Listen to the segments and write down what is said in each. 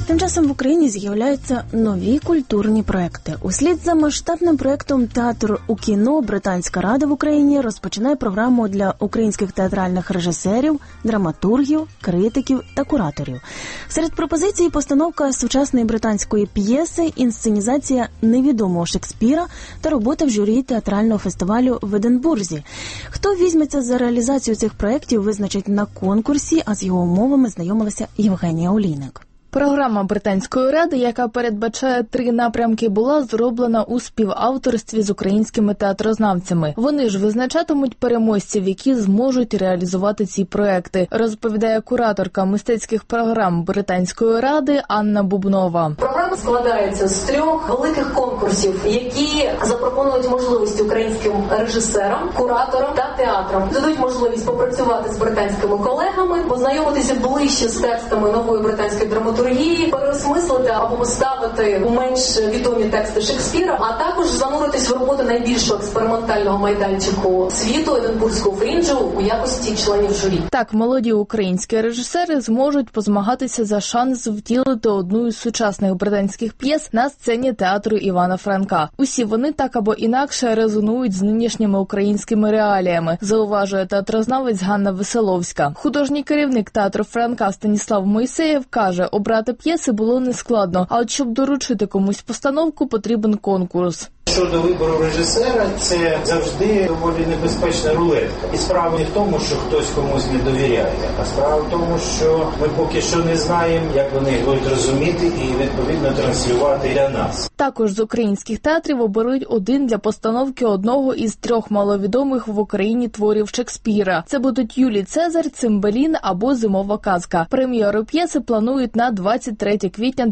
Тим часом в Україні з'являються нові культурні проекти. Услід за масштабним проектом «Театр у кіно» Британська рада в Україні розпочинає програму для українських театральних режисерів, драматургів, критиків та кураторів. Серед пропозицій постановка сучасної британської п'єси, інсценізація невідомого Шекспіра та робота в журі театрального фестивалю в Единбурзі. Хто візьметься за реалізацію цих проєктів, визначить на конкурсі, а з його умовами знайомилася Євгенія Олійник. Програма Британської ради, яка передбачає 3 напрямки, була зроблена у співавторстві з українськими театрознавцями. Вони ж визначатимуть переможців, які зможуть реалізувати ці проекти, розповідає кураторка мистецьких програм Британської ради Анна Бубнова. Програма складається з 3 великих конкурсів, які запропонують можливості українським режисерам, кураторам та театрам. Дадуть можливість попрацювати з британськими колегами, познайомитися ближче з текстами нової британської драматургії, переосмислити або поставити у менш відомі тексти Шекспіра, а також зануритись в роботу найбільшого експериментального майданчику світу Единбурзького фрінджу у якості членів журі. Так, молоді українські режисери зможуть позмагатися за шанс втілити одну із сучасних британських п'єс на сцені театру Івана Франка. Усі вони так або інакше резонують з нинішніми українськими реаліями, зауважує театрознавець Ганна Веселовська. Художній керівник театру Франка Станіслав Мойсеєв каже, обрати п'єси було нескладно, а от щоб доручити комусь постановку, потрібен конкурс. Щодо вибору режисера, це завжди доволі небезпечна рулетка. І справа не в тому, що хтось комусь не довіряє, а справа в тому, що ми поки що не знаємо, як вони будуть розуміти і відповідно транслювати для нас. Також з українських театрів оберуть один для постановки одного із 3 маловідомих в Україні творів Шекспіра. Це будуть Юлій Цезар, Цимбелін або Зимова казка. Прем'єру п'єси планують на 23 квітня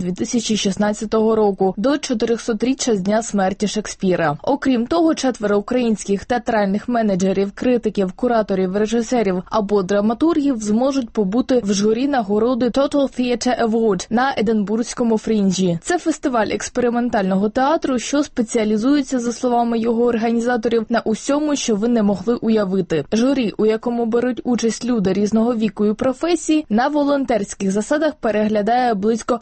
2016 року, до 400-річчя з дня смерті Шекспіра. Окрім того, 4 українських театральних менеджерів, критиків, кураторів, режисерів або драматургів зможуть побути в журі нагороди Total Theatre Award на Единбурзькому фрінджі. Це фестиваль експериментального театру, що спеціалізується, за словами його організаторів, на усьому, що ви не могли уявити. Журі, у якому беруть участь люди різного віку і професії, на волонтерських засадах переглядає близько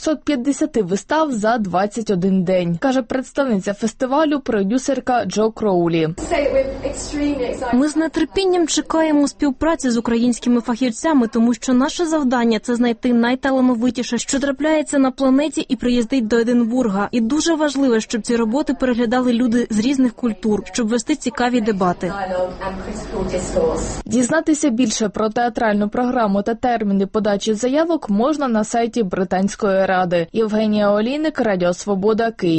450 вистав за 21 день, каже представниця фестивалю, продюсерка Джо Кроулі. Ми з нетерпінням чекаємо співпраці з українськими фахівцями, тому що наше завдання – це знайти найталановитіше, що трапляється на планеті і приїздить до Единбурга. І дуже важливо, щоб ці роботи переглядали люди з різних культур, щоб вести цікаві дебати. Дізнатися більше про театральну програму та терміни подачі заявок можна на сайті Британської ради. Євгенія Олійник, Радіо Свобода, Київ.